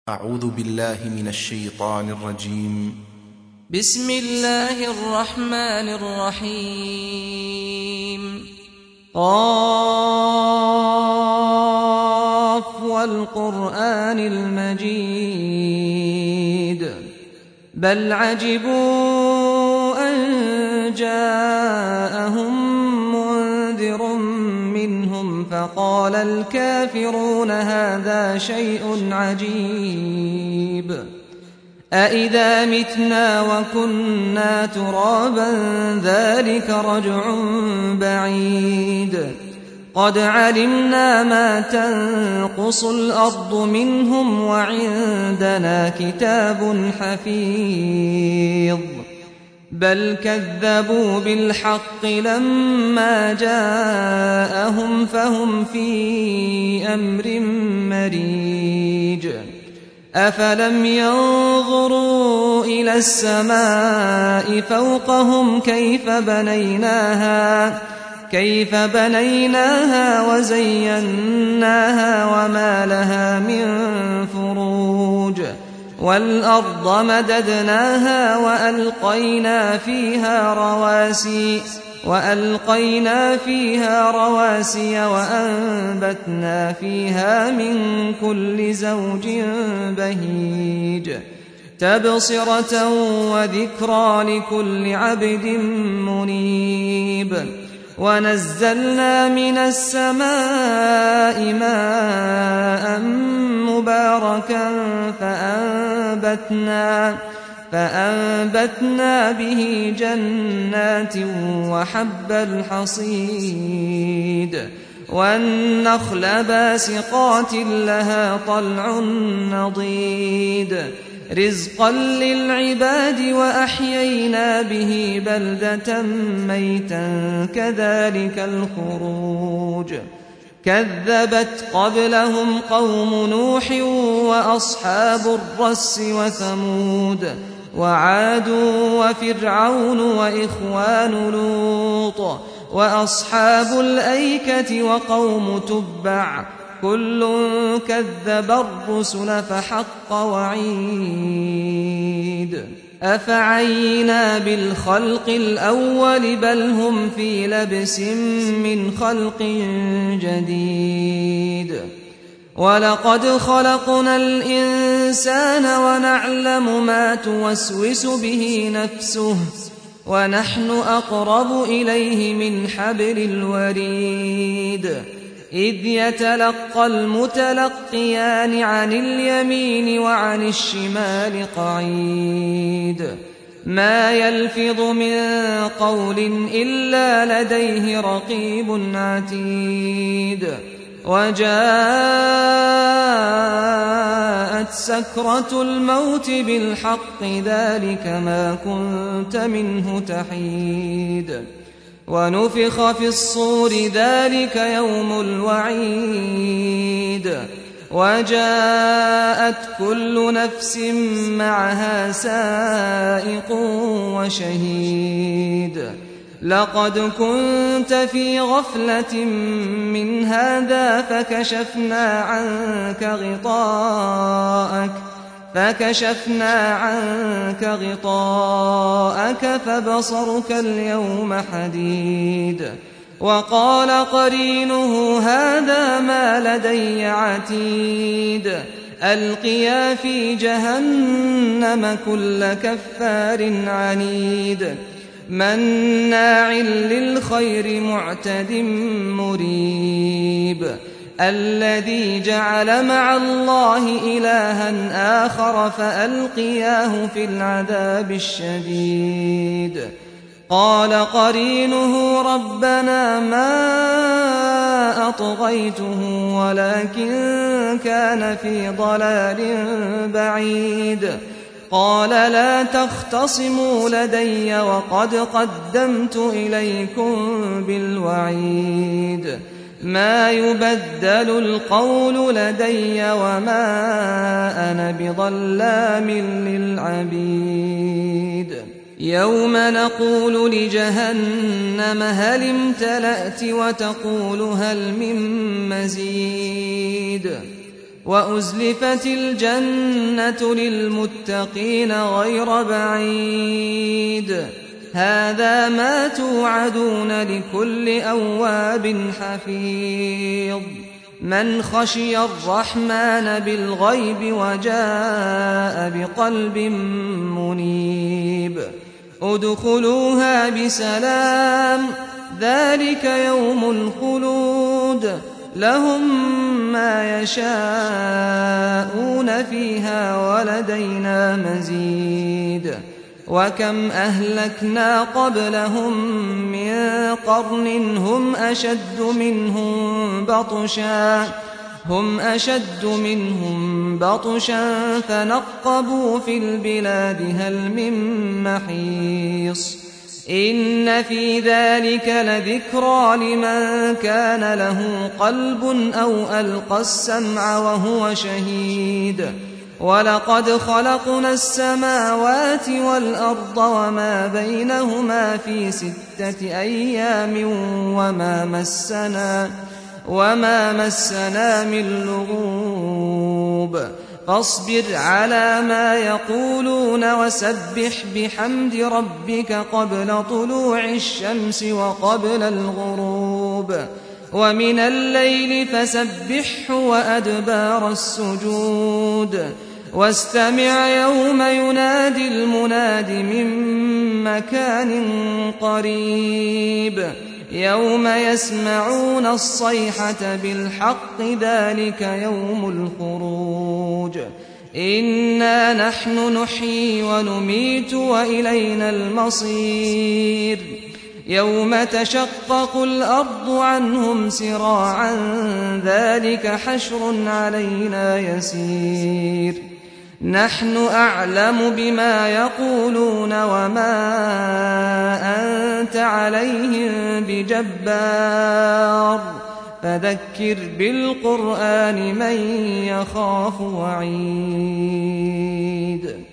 أعوذ بالله من الشيطان الرجيم. بسم الله الرحمن الرحيم. قاف والقرآن المجيد بل عجبوا أن جاءهم منذر منهم فقال الكافرون هذا شيء عجيب أإذا متنا وكنا ترابا ذلك رجع بعيد قد علمنا ما تنقص الأرض منهم وعندنا كتاب حفيظ بل كذبوا بالحق لما جاءهم فهم في أمر مريج أفلم ينظروا إلى السماء فوقهم كيف بنيناها وزيناها وما لها من فروج والأرض مددناها وألقينا فيها رواسي وأنبتنا فيها من كل زوج بهيج تبصرة وذكرى لكل عبد منيب ونزلنا من السماء ماء مباركا فأنبتنا به جنات وحب الحصيد والنخل باسقات لها طلع نضيد رزقا للعباد وأحيينا به بلدة ميتا كذلك الخروج كذبت قبلهم قوم نوح وأصحاب الرس وثمود وعاد وفرعون وإخوان لوط وأصحاب الأيكة وقوم تبع كل كذب الرسل فحق وعيد أفعينا بالخلق الأول بل هم في لبس من خلق جديد ولقد خلقنا الإنسان ونعلم ما توسوس به نفسه ونحن أقرب إليه من حبل الوريد إذ يتلقى المتلقيان عن اليمين وعن الشمال قعيد ما يلفظ من قول إلا لديه رقيب عتيد وجاءت سكرة الموت بالحق ذلك ما كنت منه تحيد ونفخ في الصور ذلك يوم الوعيد وجاءت كل نفس معها سائق وشهيد لقد كنت في غفلة من هذا فكشفنا عنك غطاءك فبصرك اليوم حديد وقال قرينه هذا ما لدي عتيد ألقيا في جهنم كل كفار عنيد مناع للخير معتد مريب الذي جعل مع الله إلها آخر فألقياه في العذاب الشديد قال قرينه ربنا ما أطغيته ولكن كان في ضلال بعيد قال لا تختصموا لدي وقد قدمت إليكم بالوعيد ما يبدل القول لدي وما أنا بظلام للعبيد يوم نقول لجهنم هل امتلأت وتقول هل من مزيد وأزلفت الجنة للمتقين غير بعيد هذا ما توعدون لكل أواب حفيظ من خشي الرحمن بالغيب وجاء بقلب منيب ادخلوها بسلام ذلك يوم الخلود لهم ما يشاءون فيها ولدينا مزيد وكم أهلكنا قبلهم من قرن هم أشد منهم بطشا فنقبوا في البلاد هل من محيص إن في ذلك لذكرى لمن كان له قلب أو ألقى السمع وهو شهيد ولقد خلقنا السماوات والأرض وما بينهما في 6 أيام وما مسنا من لغوب فاصبر على ما يقولون وسبح بحمد ربك قبل طلوع الشمس وقبل الغروب ومن الليل فسبحه وأدبار السجود واستمع يوم ينادي المناد من مكان قريب يوم يسمعون الصيحة بالحق ذلك يوم الخروج إنا نحن نحيي ونميت وإلينا المصير يوم تشقق الأرض عنهم سراعا ذلك حشر علينا يسير نحن أعلم بما يقولون وما أنت عليهم بجبار فذكر بالقرآن من يخاف وعيد